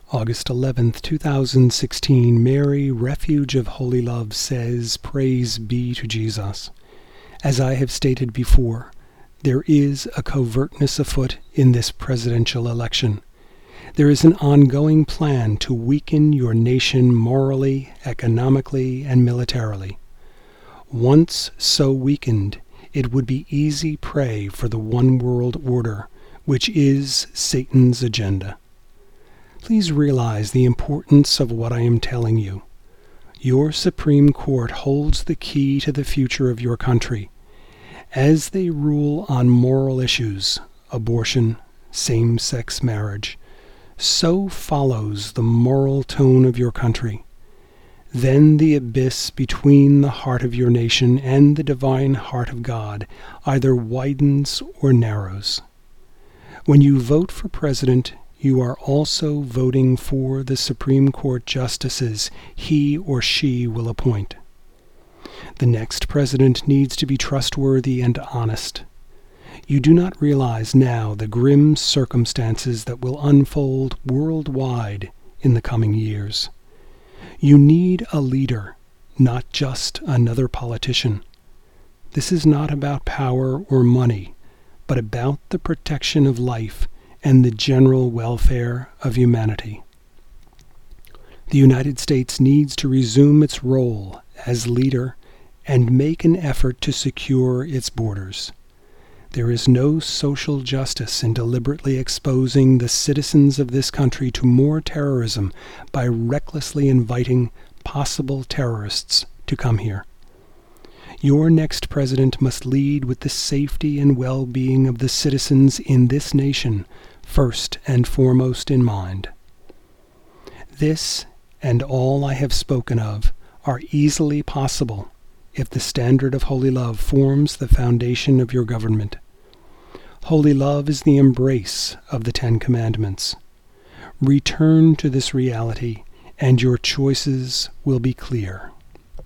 August 11th, 2016, Mary, Refuge of Holy Love, says, Praise be to Jesus. As I have stated before, there is a covertness afoot in this presidential election. There is an ongoing plan to weaken your nation morally, economically, and militarily. Once so weakened, it would be easy prey for the one world order, which is Satan's agenda. Please realize the importance of what I am telling you. Your Supreme Court holds the key to the future of your country. As they rule on moral issues, abortion, same-sex marriage, so follows the moral tone of your country. Then the abyss between the heart of your nation and the divine heart of God either widens or narrows. When you vote for president, you are also voting for the Supreme Court justices he or she will appoint. The next president needs to be trustworthy and honest. You do not realize now the grim circumstances that will unfold worldwide in the coming years. You need a leader, not just another politician. This is not about power or money, but about the protection of life and the general welfare of humanity. The United States needs to resume its role as leader and make an effort to secure its borders. There is no social justice in deliberately exposing the citizens of this country to more terrorism by recklessly inviting possible terrorists to come here. Your next president must lead with the safety and well-being of the citizens in this nation first and foremost in mind. This and all I have spoken of are easily possible if the standard of holy love forms the foundation of your government. Holy love is the embrace of the Ten Commandments. Return to this reality, and your choices will be clear.